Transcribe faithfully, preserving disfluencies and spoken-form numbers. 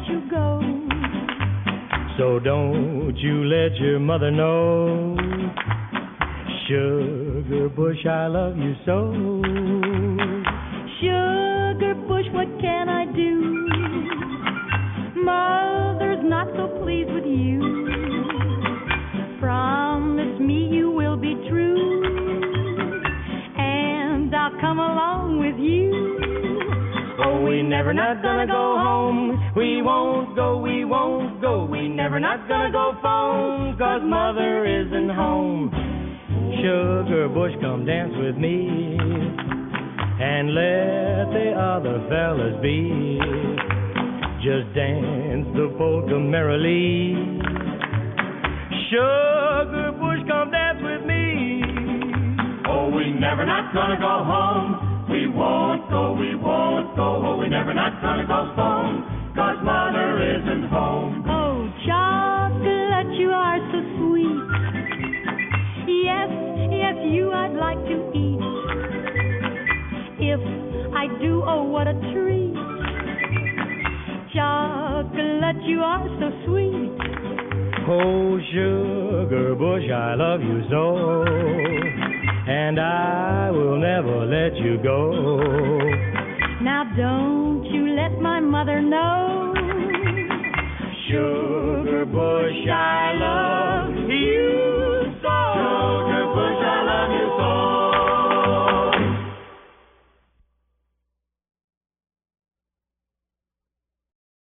you go. So don't you let your mother know. Sugar Bush, I love you so. Sugar Bush, what can I do? Mother's not so pleased with you. Promise me you will be true, and I'll come along with you. Oh, we never not gonna go home. We won't go, we won't go. We never not gonna go phone, 'cause mother isn't home. Sugar Bush, come dance with me, and let the other fellas be. Just dance the polka merrily. Sugar Bush, come dance with me. Oh, we never not gonna go home. We won't go, we won't go. Oh, we never not gonna go phone, 'cause mother isn't home. Oh, chocolate, you are so sweet. Yes, yes, you I'd like to eat. If I do, oh, what a treat. Chocolate, you are so sweet. Oh, Sugar Bush, I love you so, and I will never let you go. Now don't you let my mother know. Sugar Bush, I love you.